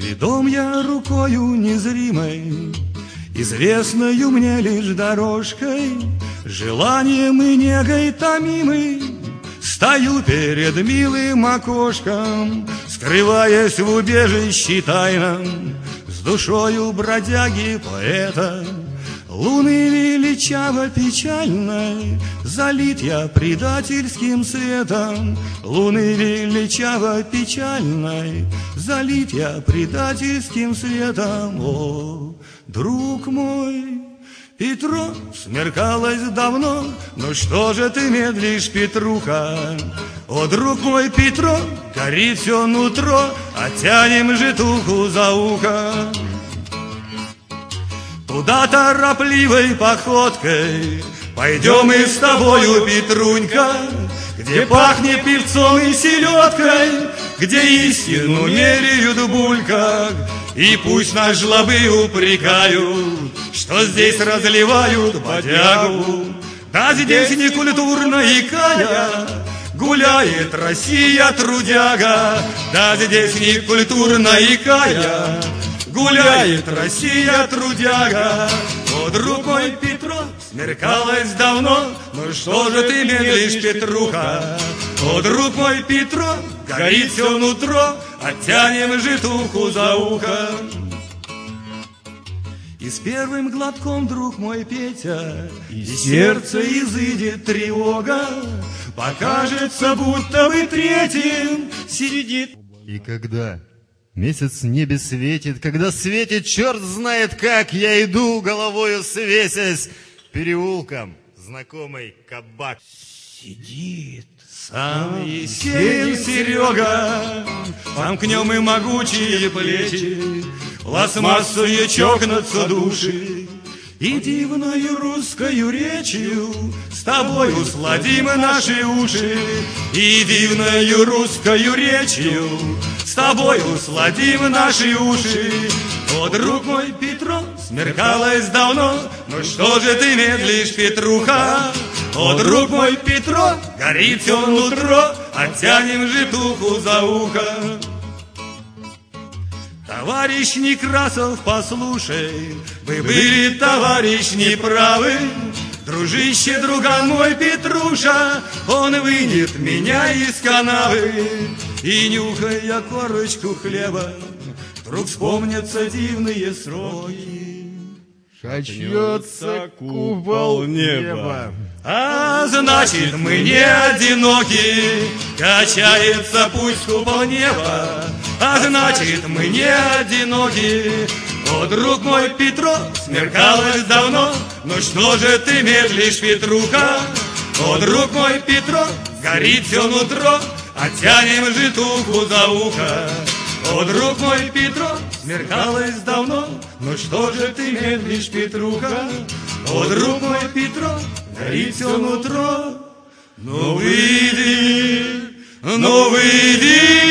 Ведом я рукою незримой, известною мне лишь дорожкой, желанием и негой томимой, стою перед милым окошком, скрываясь в убежище тайном, с душою бродяги-поэта. Луны величаво печальной залит я предательским светом. Луны величаво печальной залит я предательским светом. О, друг мой, Петро, смеркалось давно, ну что же ты медлишь, Петруха? О, друг мой, Петро, горит все нутро, а тянем житуху за ухо. Туда торопливой походкой пойдем мы с тобою, Петрунька, где пахнет певцом и селедкой, где истину меряют в бульках. И пусть нас жлобы упрекают, что здесь разливают бодягу. Да здесь не культурно икая гуляет Россия трудяга. Да здесь не культурно икая гуляет Россия трудяга. О, друг мой, Петро, смеркалось давно, ну что же ты медлишь, Петруха? О, друг мой, Петро, горит все нутро, оттянем житуху за ухо. И с первым глотком, друг мой, Петя, из сердца изыдет тревога, покажется, будто бы третьим сидит. И когда месяц в небе светит, когда светит черт знает как, я иду, головою свесясь, переулком знакомый кабак. Сидит сам Есенин Серега, сомкнем и могучие плечи, пластмассою чокнутся души, и дивною русскою речью с тобою сладим наши уши. И дивною русскою речью с тобою сладим наши уши. О, друг мой, Петро, смеркалось давно, ну что же ты медлишь, Петруха? О, друг мой, Петро, горит все нутро, оттянем житуху за ухо. Товарищ Некрасов, послушай, вы были, товарищ, неправы. Дружище, друган мой Петруша, он вынет меня из канавы. И нюхая корочку хлеба, вдруг вспомнятся дивные сроки. Качнется купол неба, а значит мы не одиноки. Качается пусть купол неба, а значит мы не одиноки. О, друг мой, Петро, смеркалось давно, ну что же ты медлишь, Петруха? О, друг мой, Петро, горит все нутро, оттянем житуху за ухо. О, друг мой, Петро, смеркалось давно, ну что же ты медлишь, Петруха? О, друг мой, Петро, горит все нутро, ну выйди,